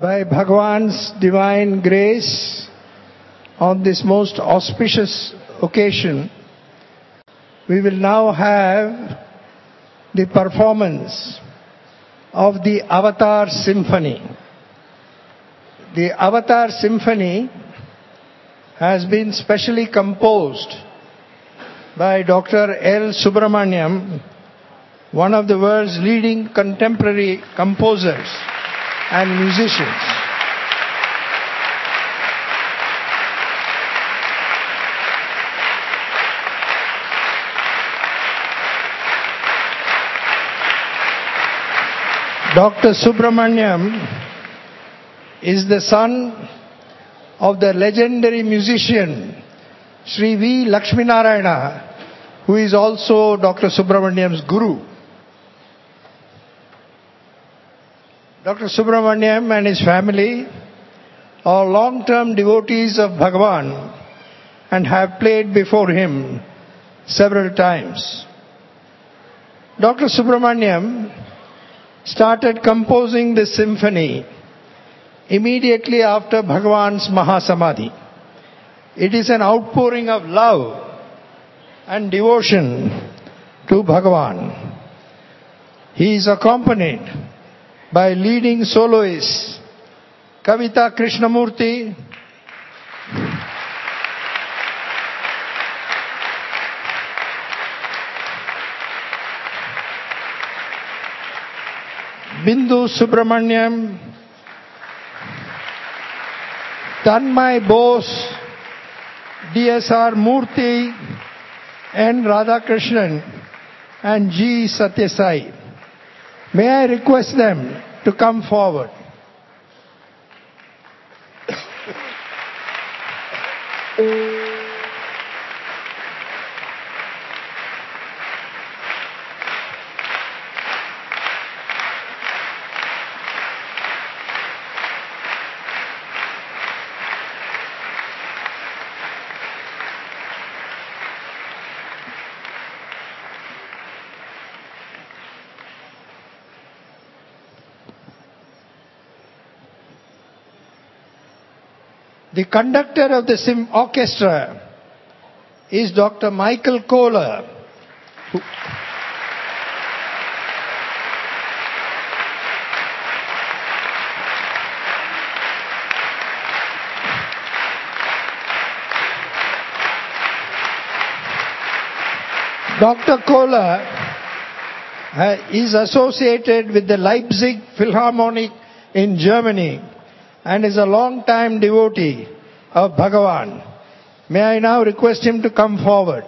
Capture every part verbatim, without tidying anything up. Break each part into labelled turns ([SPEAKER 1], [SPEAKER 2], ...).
[SPEAKER 1] By Bhagwan's divine grace, on this most auspicious occasion, we will now have the performance of the Avatar Symphony. The Avatar Symphony has been specially composed by Doctor L. Subramaniam, one of the world's leading contemporary composers and musicians. Doctor Subramaniam is the son of the legendary musician Sri V. Lakshminarayana, who is also Doctor Subramaniam's guru. Doctor Subramaniam and his family are long-term devotees of Bhagavan and have played before him several times. Doctor Subramaniam started composing this symphony immediately after Bhagavan's Mahasamadhi. It is an outpouring of love and devotion to Bhagavan. He is accompanied by leading soloists Kavita Krishnamurti, Bindu Subramaniam, Tanmay Bose, D S R Murthy, N. Radhakrishnan, and G. Satyasai. May I request them to come forward. The conductor of the sim orchestra is Doctor Michael Kohler. Who Doctor Kohler uh, is associated with the Leipzig Philharmonic in Germany and is a long-time devotee of Bhagavan. May I now request him to come forward.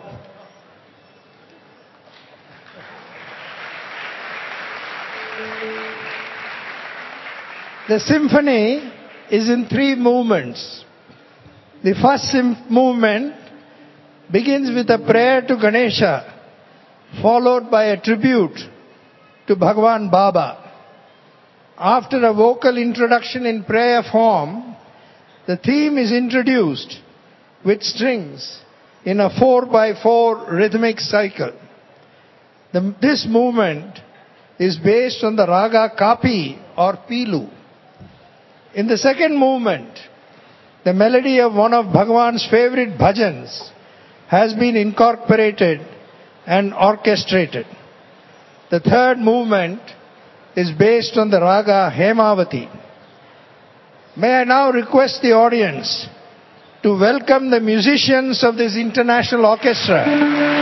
[SPEAKER 1] The symphony is in three movements. The first movement begins with a prayer to Ganesha, followed by a tribute to Bhagavan Baba. After a vocal introduction in prayer form, the theme is introduced with strings in a four by four rhythmic cycle. The, this movement is based on the raga Kapi or Pilu. In the second movement, the melody of one of Bhagavan's favorite bhajans has been incorporated and orchestrated. The third movement is based on the raga Hemavati. May I now request the audience to welcome the musicians of this international orchestra.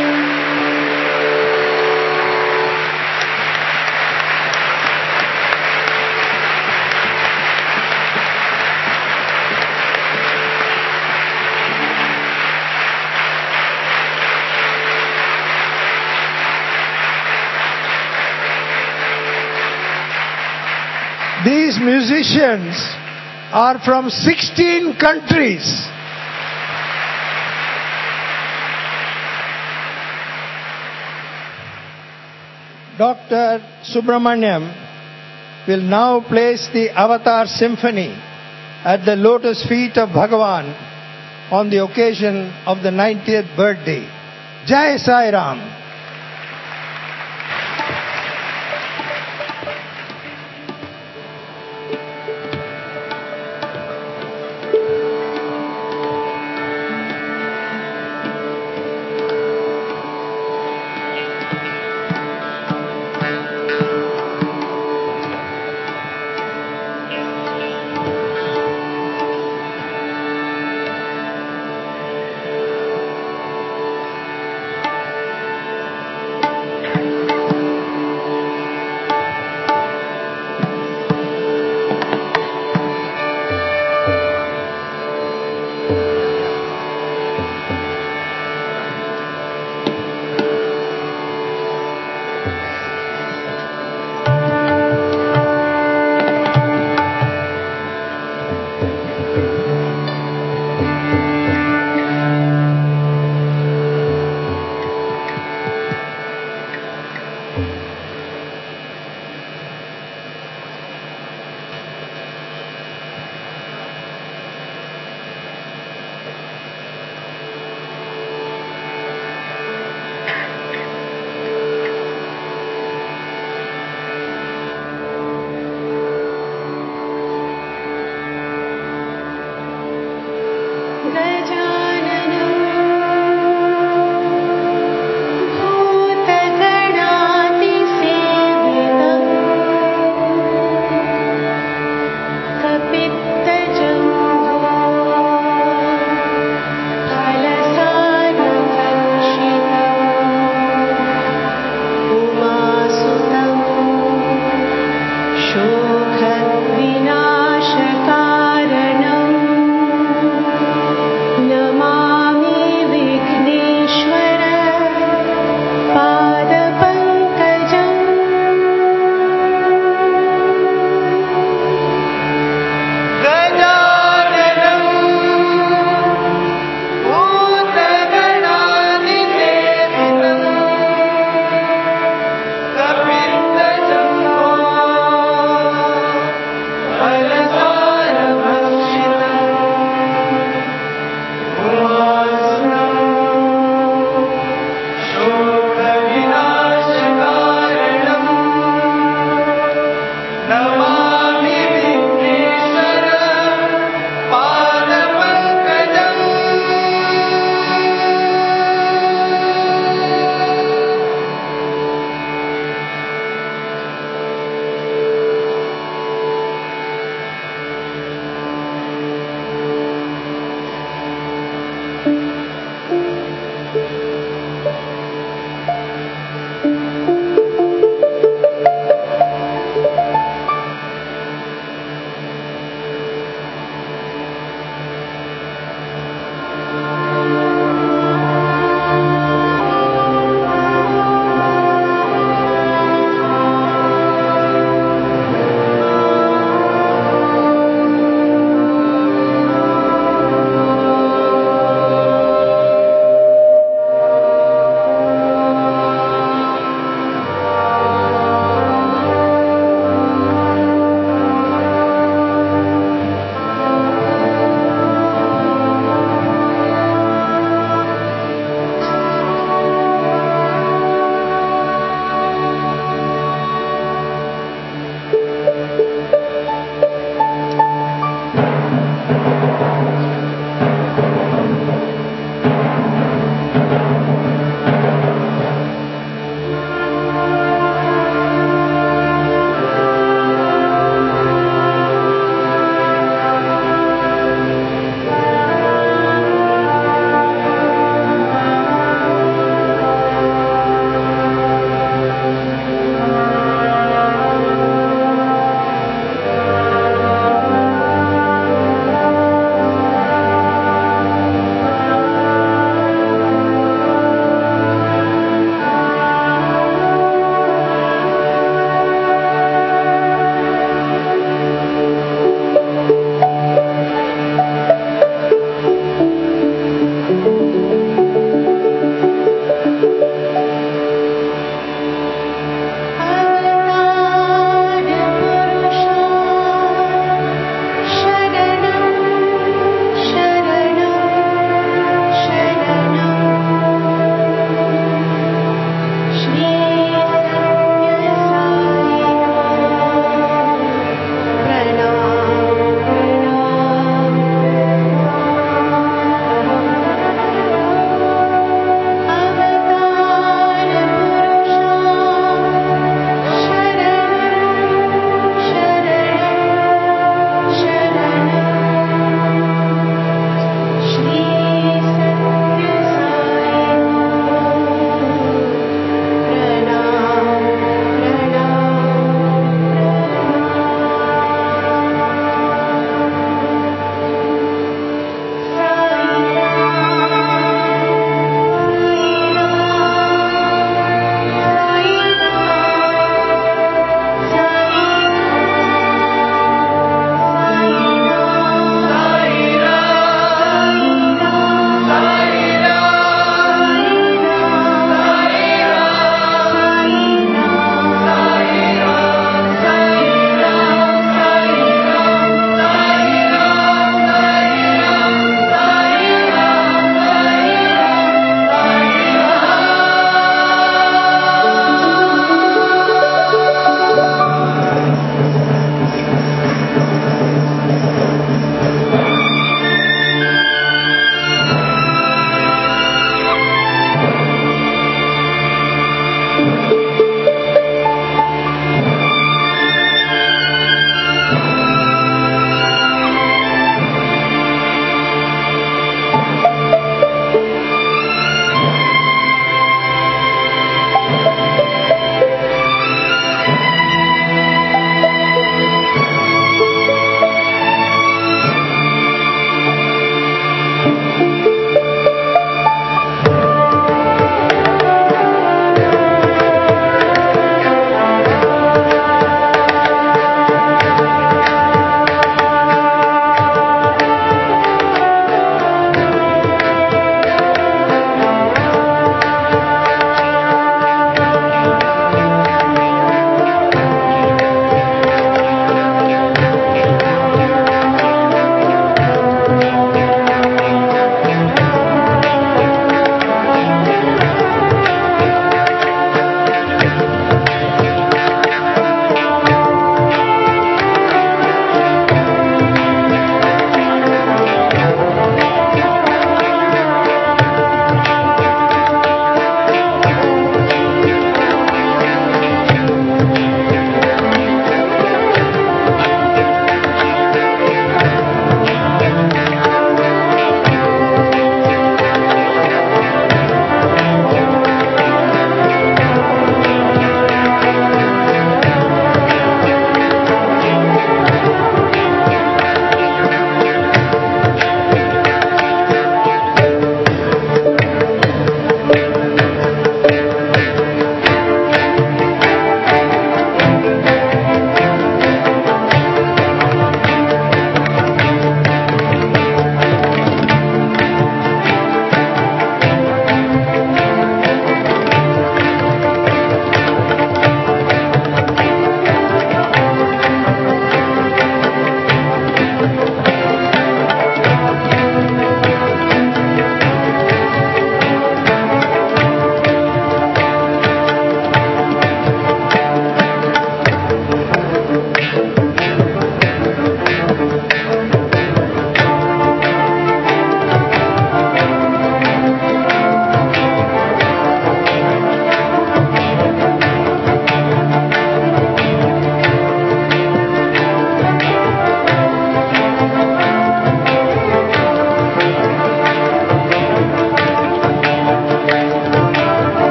[SPEAKER 1] These musicians are from sixteen countries. Doctor Subramaniam will now place the Avatar Symphony at the lotus feet of Bhagavan on the occasion of the ninetieth birthday. Jai Sai Ram.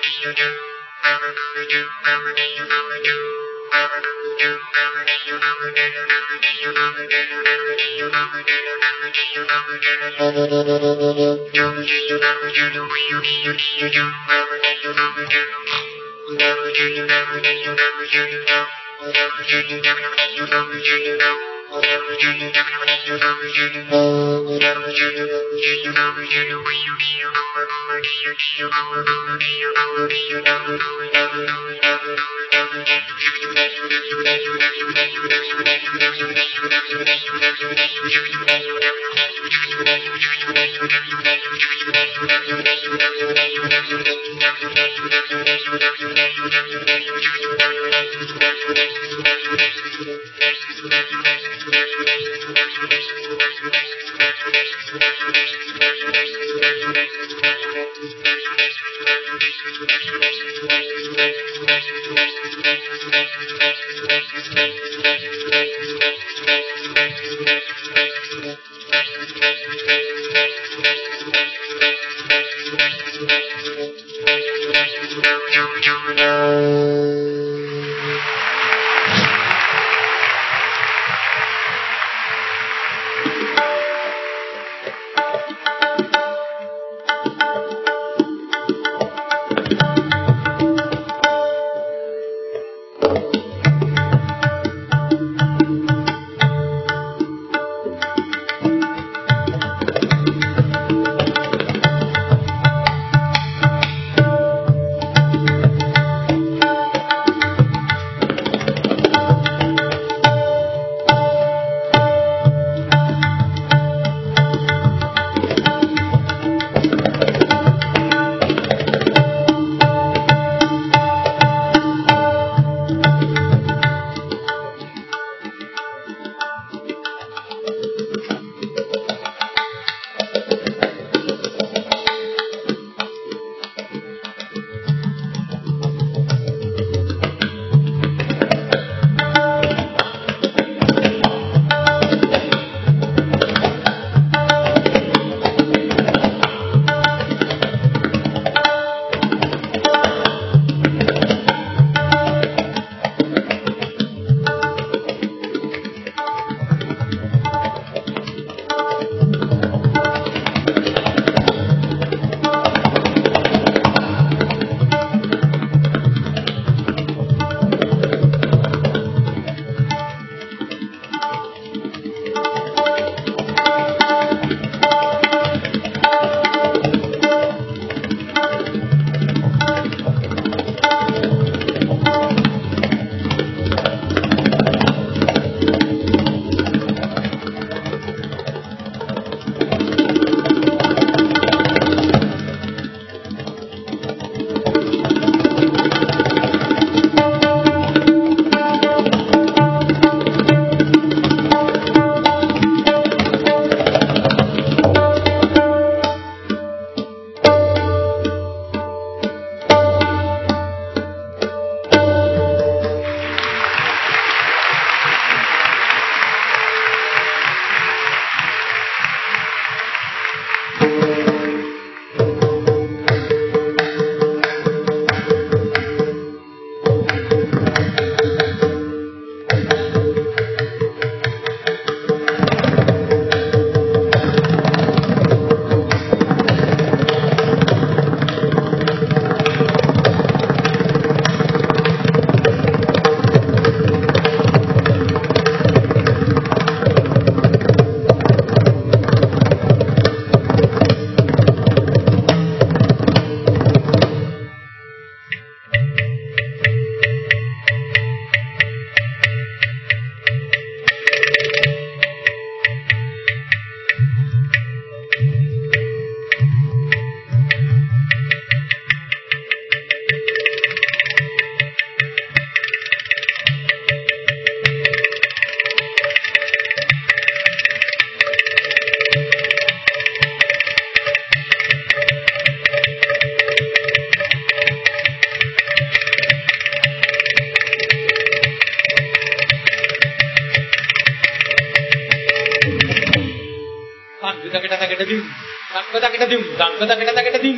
[SPEAKER 2] Tang kita kita kita ding, tang kita kita ding, tang kita kita kita ding,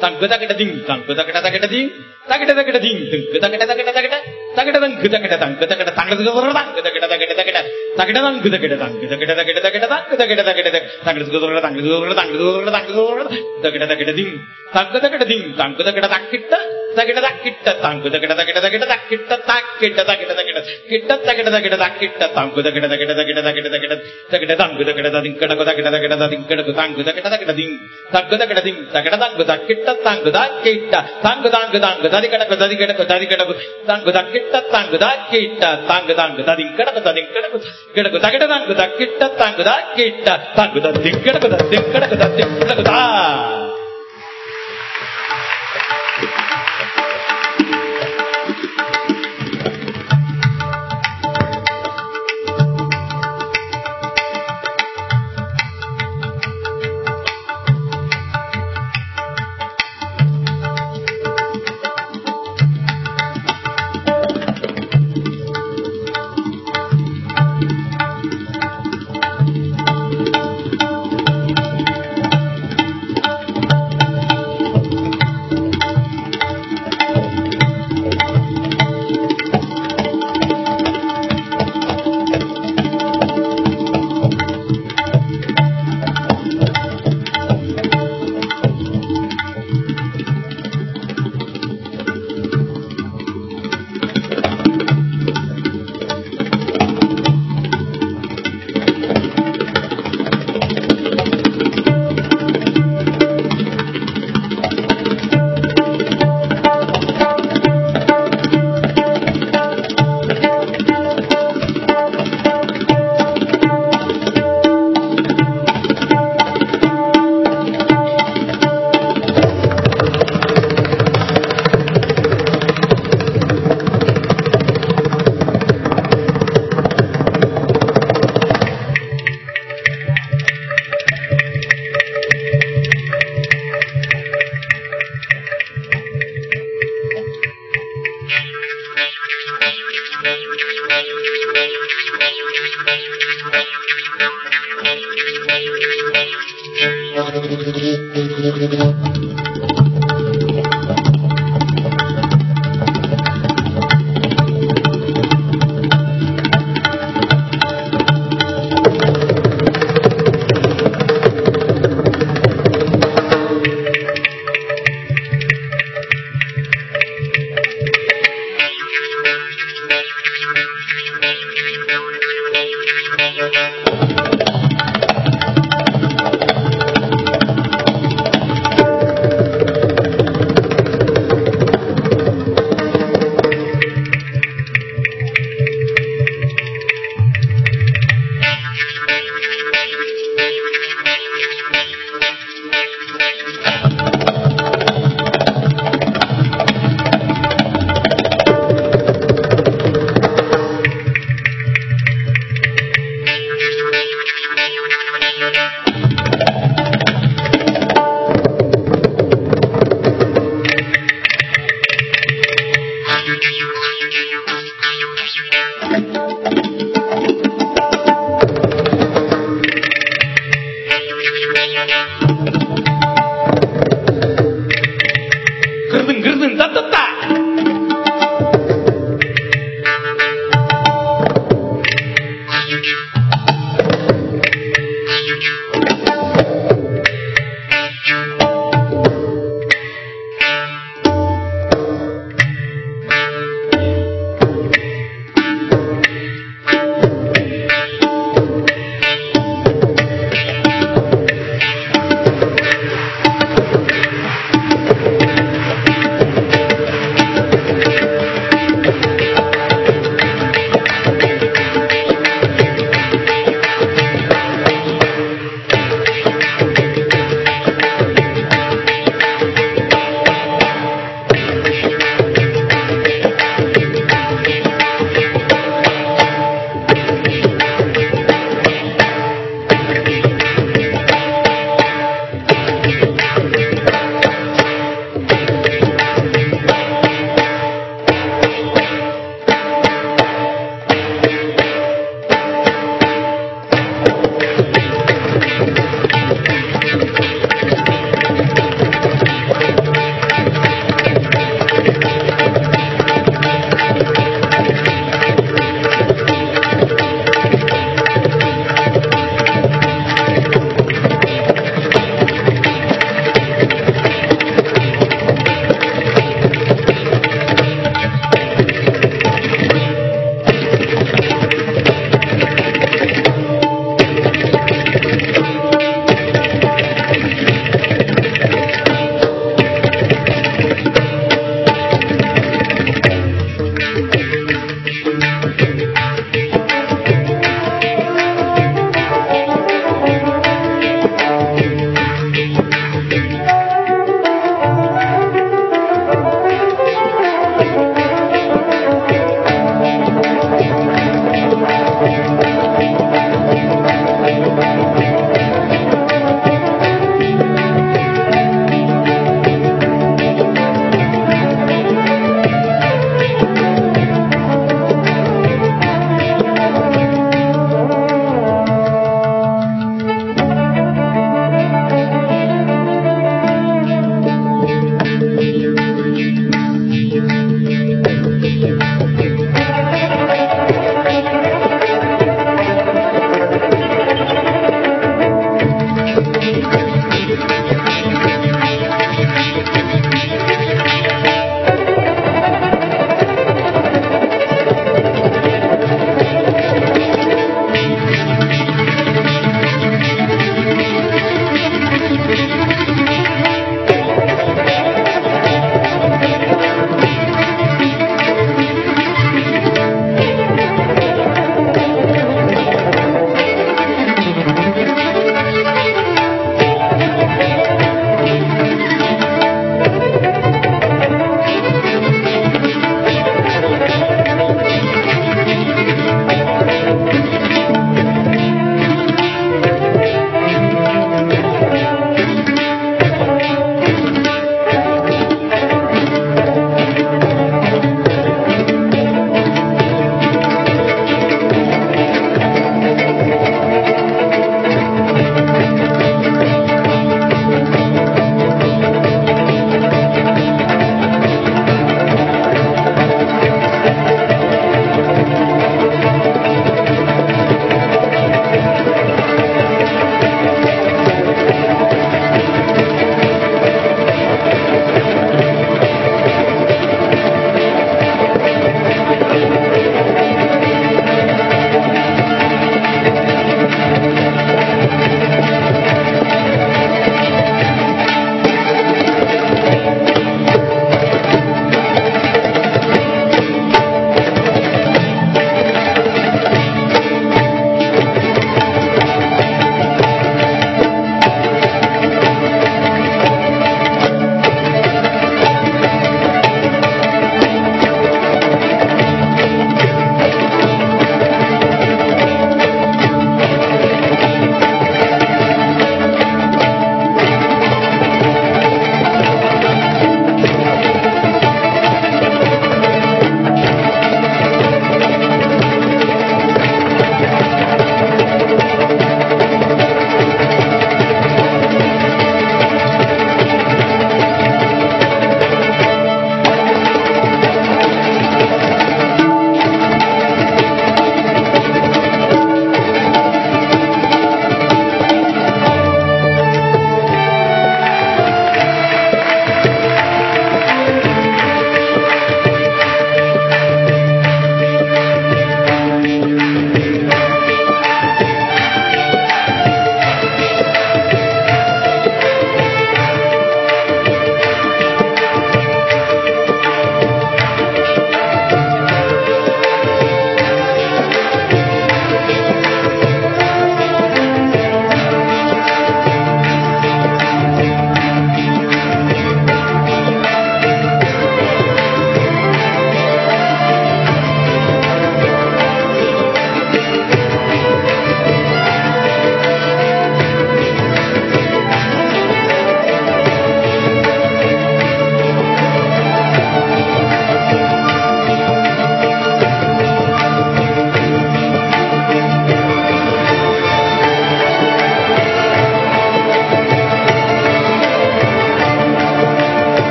[SPEAKER 2] தங்கு தகட thing தங்கு தகட தகட thing தகட தகட thing தங்கு தகட தகட தகட தகட தங்கு தகட தங்கு தகட தங்கதுக்கு வர தங்கு தகட தகட தகட தகட தங்கு தகட தங்கு தகட தகட தகட தங்கு தகட தகட தங்கதுக்கு வர தங்கதுக்கு வர தங்கதுக்கு வர தங்கதுக்கு வர தகட தகட திங் தங்கு தகட திங் தங்கு தகட தக்கிட்ட தகட தக்கிட்ட தங்கு தகட தகட தகட தக்கிட்ட தக்கிட்ட தகட தகட கிட்ட தகட தகட தக்கிட்ட தங்கு தகட தகட தகட தகட தகட தகட தங்கு தகட திங் கடக தகட தகட திங் கடக தங்கு தகட தகட திங் தங்கு தகட திங் தகட தங்கு தக்கிட்ட தங்கு தக்கிட்ட தங்கு தங்கு தங்கு ததி கடக ததி கடக ததி கடக தங்கு தக்கிட்ட தங்கு தக்கிட்ட தங்கு தங்கு ததி கடக ததி கடக கடக தகட தங்கு தக்கிட்ட தங்கு தக்கிட்ட தங்கு ததி கடக ததி கடக ததி கடக தா.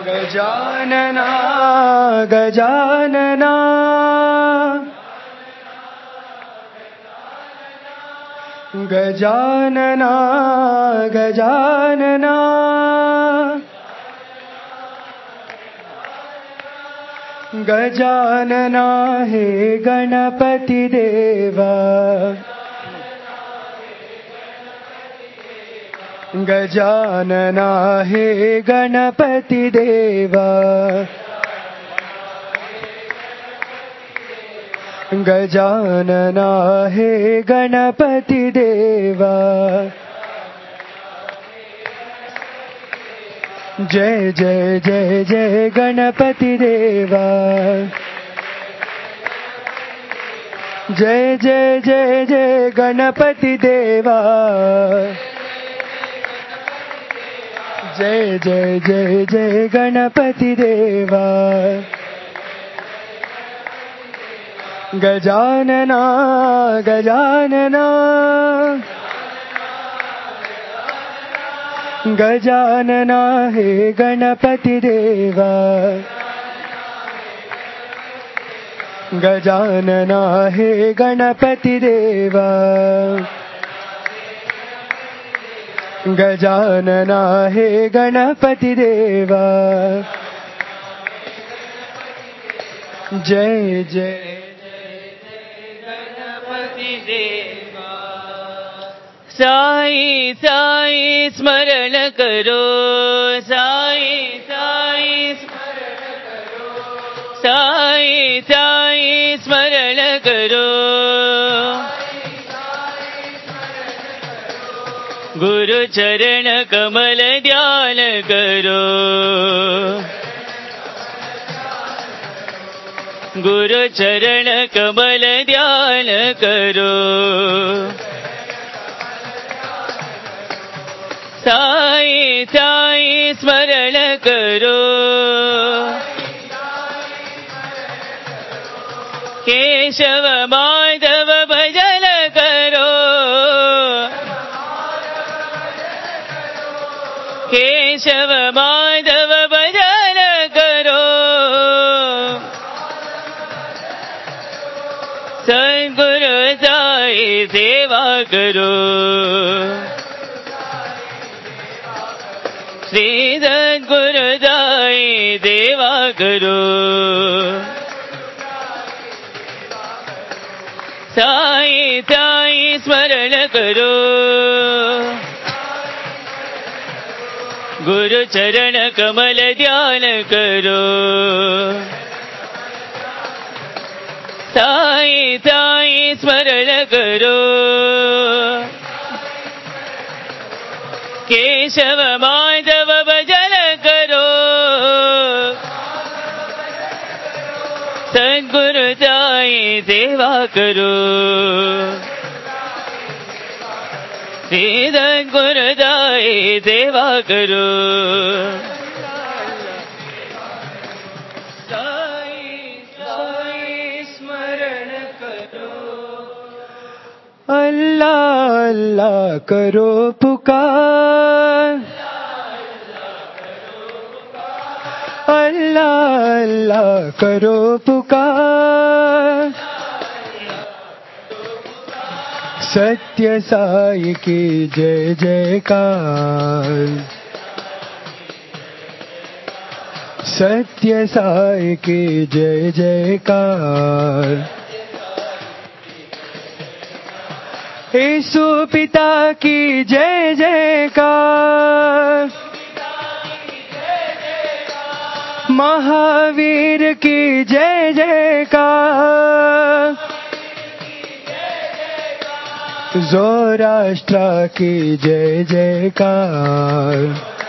[SPEAKER 3] गजानना गजानना गजानना गजानना गजानना हे गणपति देवा गजानना हे गणपति देवा गजानना हे गणपति देवा जय जय जय जय गणपति देवा जय जय जय जय गणपति देवा जय जय जय जय गणपति देवा गजानना गजानना गजानना हे गणपति देवा गजानना हे गणपति देवा गजानना हे गणपति देवा जय जय
[SPEAKER 4] देवा साई साई स्मरण करो साई साई स्मरण करो साई साई स्मरण करो गुरु चरण कमल ध्यान करो गुरु चरण कमल ध्यान करो साई साई स्मरण करो केशव माधव भजन करो केशव माधव भजन करो सद्गुरु साई सेवा करो श्री सद्गुरु साई सेवा करो साई साई स्मरण करो गुरु चरण कमल ध्यान करो साई साई स्मरण करो केशव माधव भजन करो सद्गुरु साई सेवा करो श्री सद्गुरु साई सेवा करो
[SPEAKER 3] अल्लाह अल्लाह करो पुकार अल्लाह अल्लाह करो पुकार सत्य साई की जय जयकार सत्य साई की जय जयकार यीशु पिता की जय जयकार महावीर की जय जयकार ज़ोराष्ट्र की जय जयकार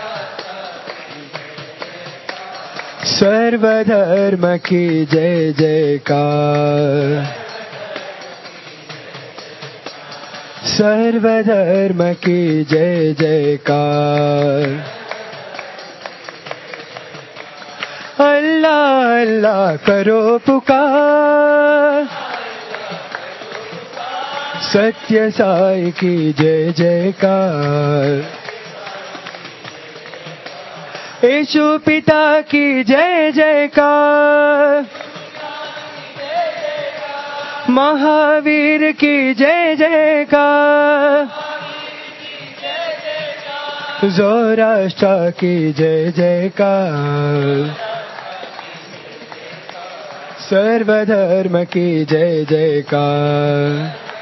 [SPEAKER 3] सर्वधर्म की जय जयकार सर्वधर्म की जय जयकार अल्लाह अल्लाह करो पुकार सत्य साई की जय जयकार यीशु पिता की जय जयकार, महावीर की जय जयकार, ज़ोराष्ट्र की जय जयकार, सर्वधर्म की जय जयकार,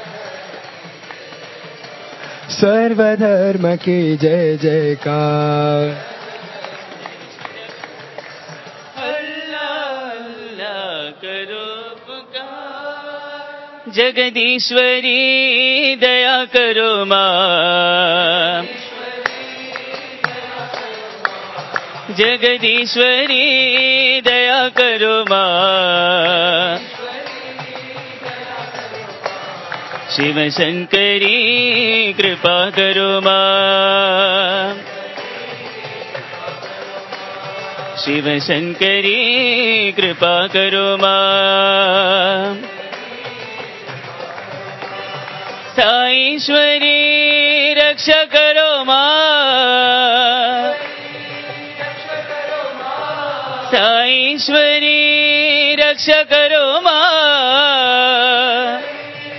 [SPEAKER 3] सर्वधर्म की जय जयकार।
[SPEAKER 4] अल्लाह अल्लाह करो पुकार, जगदीश्वरी दया करो माँ, जगदीश्वरी दया करो माँ, शिव शंकरी कृपा करो माँ, शिव शंकरी कृपा करो माँ, साईश्वरी रक्षा करो माँ, साईश्वरी रक्षा करो माँ,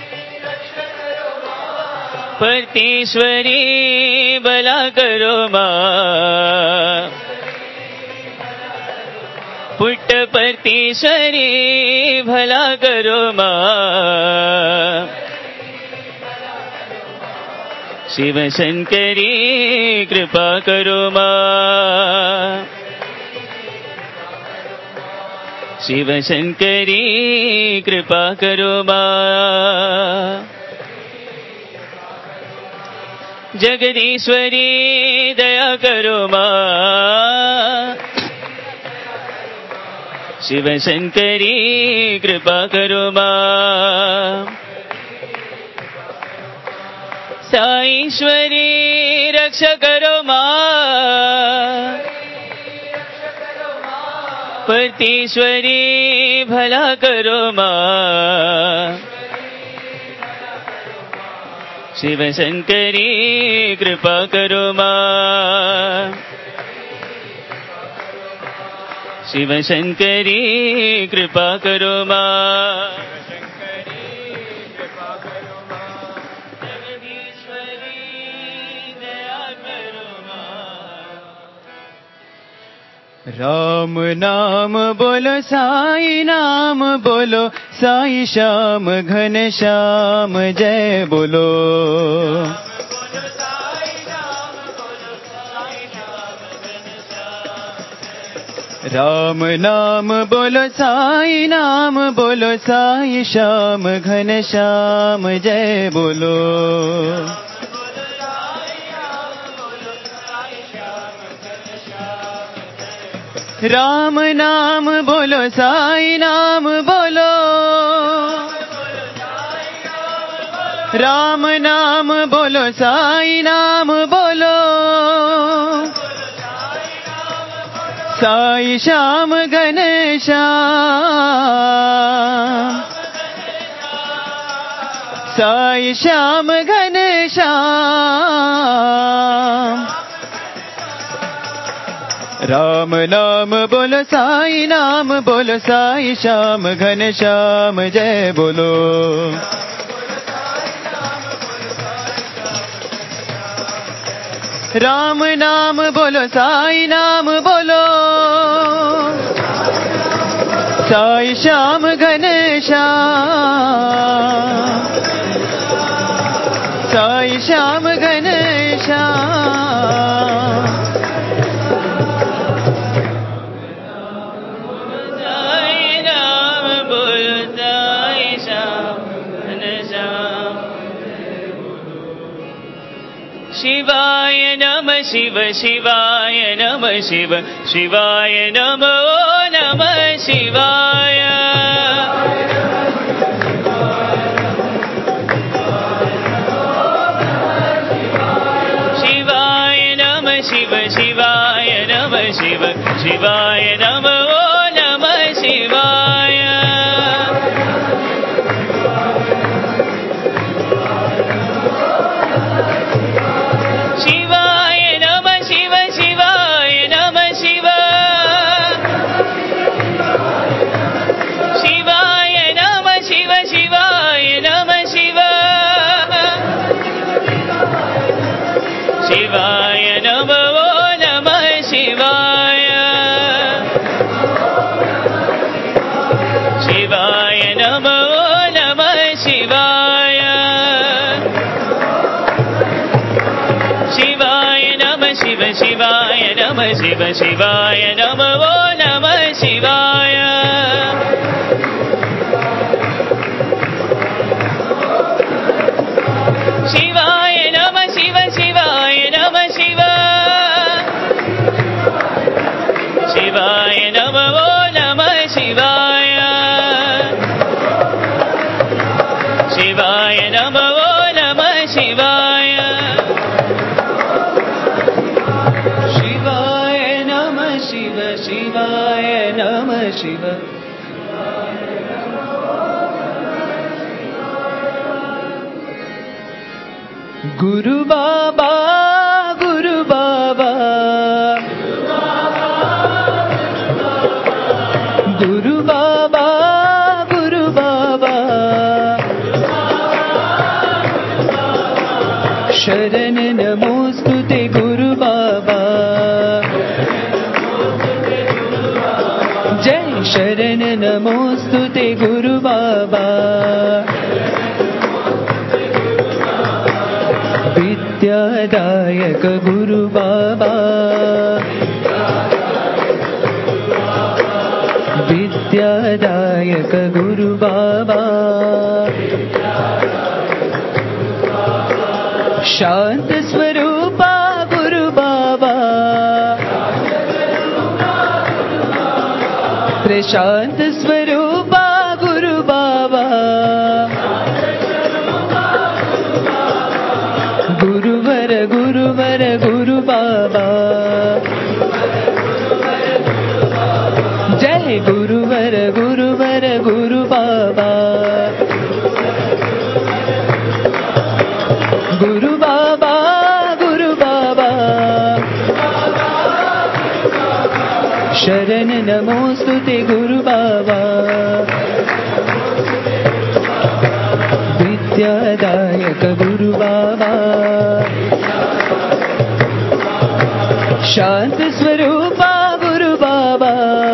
[SPEAKER 4] परतीश्वरी भला करो माँ, पुट्टपर्तीश्वरी भला करो माँ, शिव शंकरी कृपा करो माँ, शिव शंकरी कृपा करो माँ, जगदीश्वरी दया करो माँ, शिव शंकरी कृपा करो माँ, साईश्वरी रक्षा करो माँ, परतीश्वरी भला करो माँ, शिव शंकरी कृपा करो माँ, शिव शंकरी कृपा करो माँ, जगदीश्वरी दया करो माँ।
[SPEAKER 3] राम नाम बोलो, साई नाम बोलो, साई श्याम घन श्याम जय बोलो। राम नाम बोलो, साई नाम बोलो, साई श्याम घन श्याम जय बोलो। राम नाम बोलो, साई नाम बोलो, राम नाम बोलो, साई नाम बोलो, साई श्याम घन श्याम, साई श्याम घन श्याम। राम नाम बोलो, साई नाम बोलो, साई श्याम घन श्याम जय बोलो। राम नाम बोलो, साई नाम बोलो, साई श्याम घन श्याम, साई श्याम घन श्याम।
[SPEAKER 4] शिवाय नमः शिव शिवाय नमः शिव शिवाय नमो नमः शिवाय। शिवाय नमः शिव शिवाय नमः शिव शिवाय नमो नमः शिवाय। शिवाय नमः शिव शिवाय नमः शिव శివాయ నమ శివ శివాయ నమో నమ శివాయ శివాయ నమ శివ శివాయ నమ శివ శివాయ నమో నమ శివాయ శివాయ నమో నమ శివాయ శివాయ నమ శివ శివాయ నమ శివ గురు బాబా గురు బాబా గురు బాబా గురు బాబా శరణ నమోస్తుతే గురు బాబా జై శరణ నమోస్తుతే గురు బాబా విద్యాదాయక గురు బాబా విద్యాదాయక గురు బాబా శాంత స్వరూప గురు బాబా ప్రశాంత స్వరూప గురు బాబా గురువర గురువర గురు బాబా జయ గురువర గురువర గురు బాబా గురు బాబా గురు బాబా శరణ నమోస్తుతే గురు బాబా విద్యాదాయక గురు బాబా శాంత స్వరూప గురు బాబా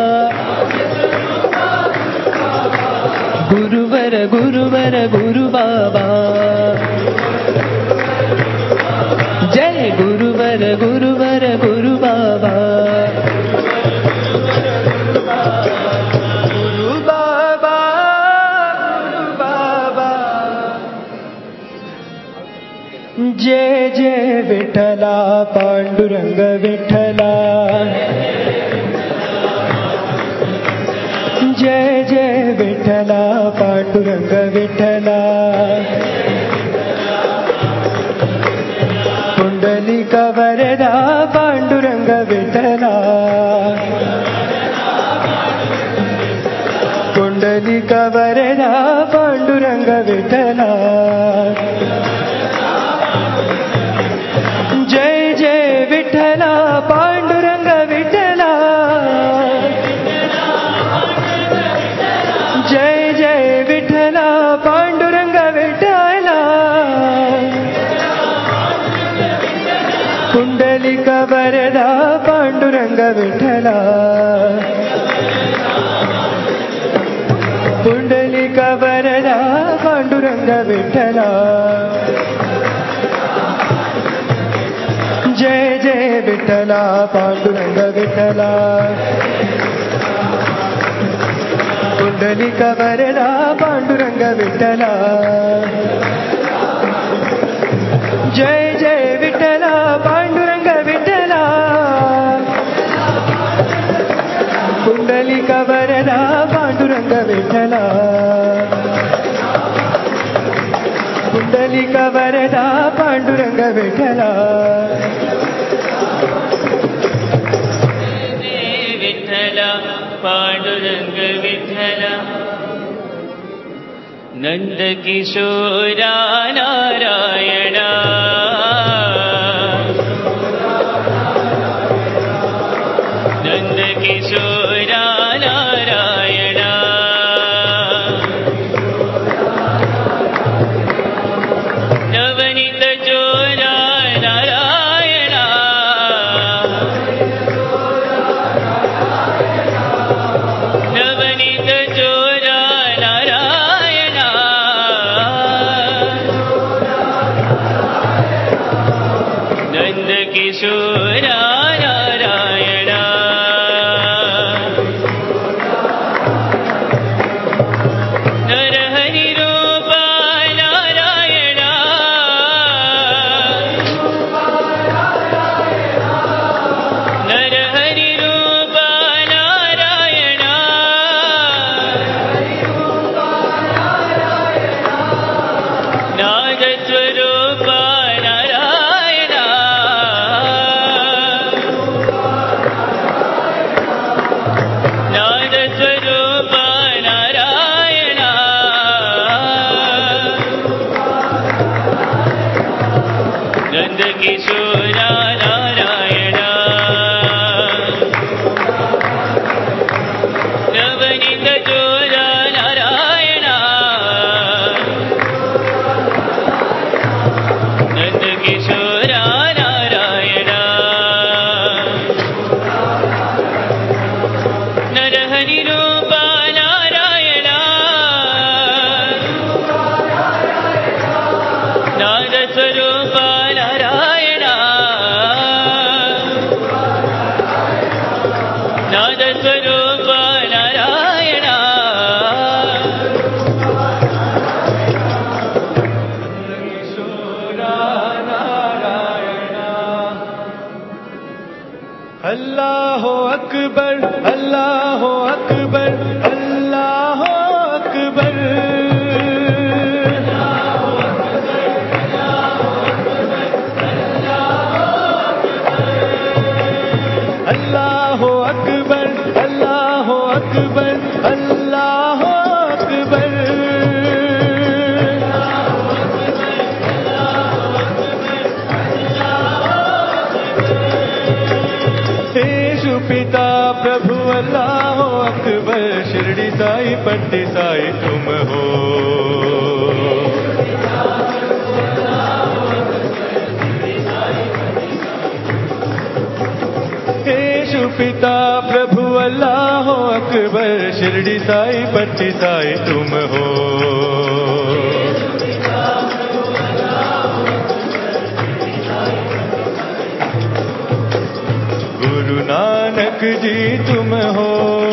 [SPEAKER 4] గురువర గురువర గురు బాబా జయ గురువర గురువర గురు బాబా గురు బాబా గురు బాబా జయ జయ విఠలా పాండురంగ విఠలా జయ జయ విఠలా పాండురంగ విఠలా పుండలిక వరదా పాండురంగ విఠలా పుండలిక వరదా పాండురంగ విఠలా జయ జయ విఠలా పాండురంగ విఠలా జయ జయ విఠలా పాండురంగ విఠలా కుండలిక వరదా పాండురంగ విఠలా కుండలిక వరదా పాండురంగ విఠలా జయ జయ విఠలా పాండురంగ విఠలా కుండలిక వరదా పాండురంగ విఠలా జయ జయ విఠలా పాండురంగ విఠలా కుండలిక వరదా పాండురంగ విఠలా కుండలిక వరదా పాండురంగ విఠలా విఠల పాండురంగ విఠల నంద కిశోరా నారాయణ నంద కిశోరా నారాయణ నవనీత జోరా నారాయణ నవనీత జోరా నారాయణ स्वरूप नारायण
[SPEAKER 3] अल्लाह अकबर अल्लाह अकबर अल्लाह अकबर अल्लाह अकबर अल्लाह अकबर अल्लाह अकबर येशु पिता प्रभु अल्लाह अकबर शिरडी साई पट्टी साई तुम हो येशु पिता प्रभु अल्लाह अकबर शिरडी साई पट्टी साई तुम हो गुरु नानक जी तुम हो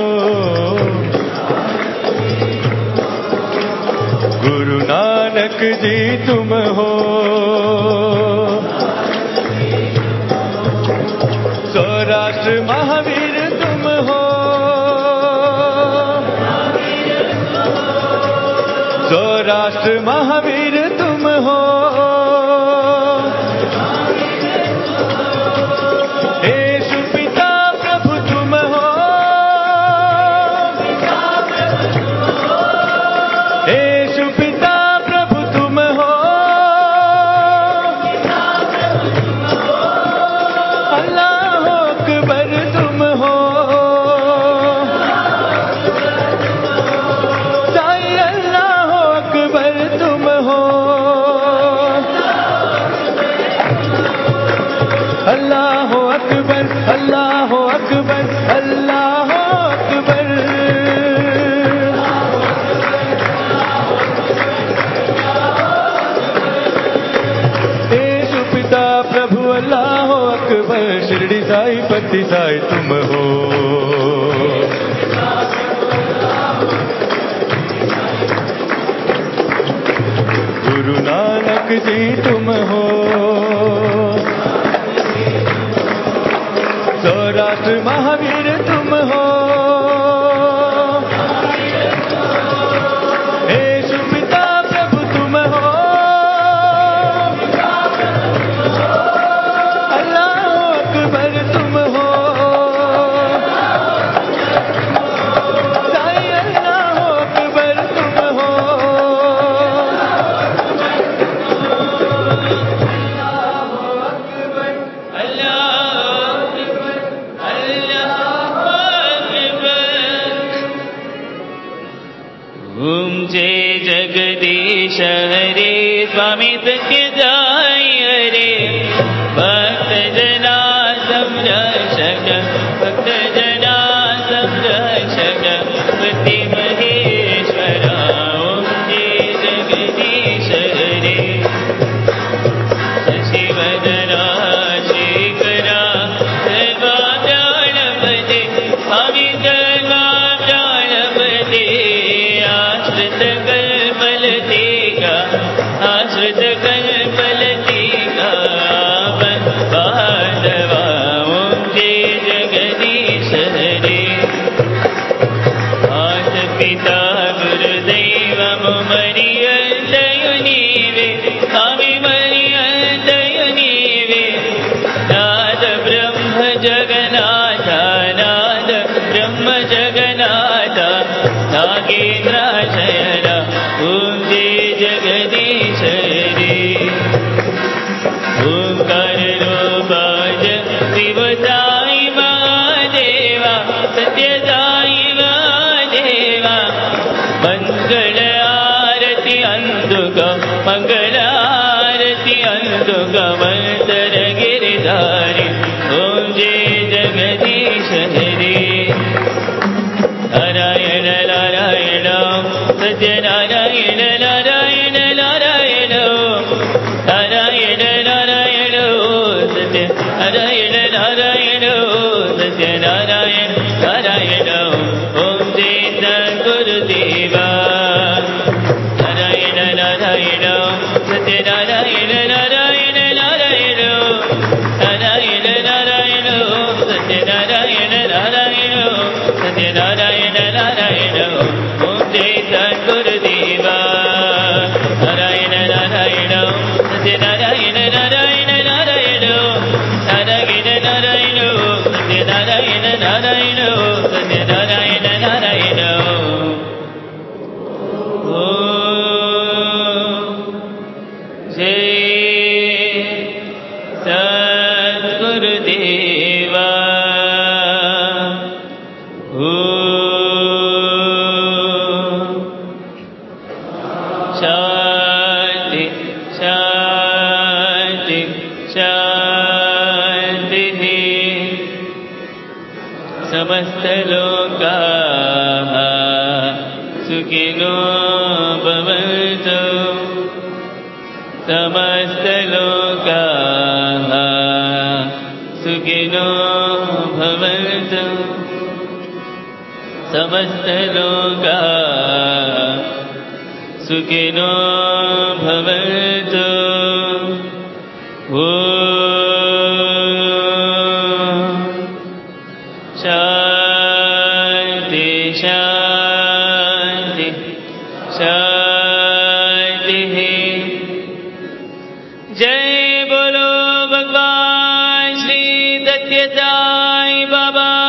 [SPEAKER 3] गुरु नानक जी तुम हो सौराष्ट्र महावीर तुम हो सौराष्ट्र महावीर तुम हो येशु पिता प्रभु तुम हो येशु पिता प्रभु तुम हो अल्लाह अकबर तुम हो साईं अल्लाह अकबर तुम हो अल्लाह अकबर अल्लाह अकबर अल्लाह अकबर येशु पिता प्रभु अल्लाह अकबर शिरडी साई पट्टी साई तुम हो गुरु नानक जी तुम हो सौराष्ट्र महावीर तुम हो येशु पिता प्रभु तुम हो अल्लाह अकबर तुम हो साईं अल्लाह अकबर तुम हो
[SPEAKER 4] ओम जय जगदीश हरे स्वामी सत्य जाय हरे भक्त जना संरक्षक भक्त जना संरक्षक पति महेश्वर ओम जय जगदीश हरे शशिवदना शेखरा सर्वा प्राणपते स्वामी सर्वा प्राणपते आश्रित कल्पलतिका आश्रित कल्पलतिका बांधवा ओम जय जगदीश हरे मात पिता गुरुदैवम मरियन्तयु नीवे स्वामी मरियन्तयु नीवे नाद ब्रह्म जगन्नाथ नाद ब्रह्म जगन्नाथ नागेन्द्राशयन ओम जय जगदीश हरे ओंकार रूपाय शिव साई महादेवा सत्य साई महादेवा मंगल आरती अंधुक मंगल आरती अंधुक मंतर गिरिधारी ओम जय जगदीश हरे नारायण नारायण सत्य नारायण नारायण नारायण नारायण नारायण सत्य नारायण नारायण सत्य नारायण नारायण सत्यनारायण नारायण सत्यनारायण नारायण ओम जय सद्गुरुदेवा नारायण नारायण सत्यनारायण नारायण नारायण नारायण नारायण सत्यनारायण नारायण सत्यनारायण नारायण ओम जय सद्गुरुदेवा शांति शांति शांति समस्त लोकाः सुखिनो भवन्तु समस्त लोकाः सुखिनो भवन्तु समस्त लोकाः सुखिनो भवन्तु ओम शांति शांति शांति जय बोलो भगवान श्री सत्य साई बाबा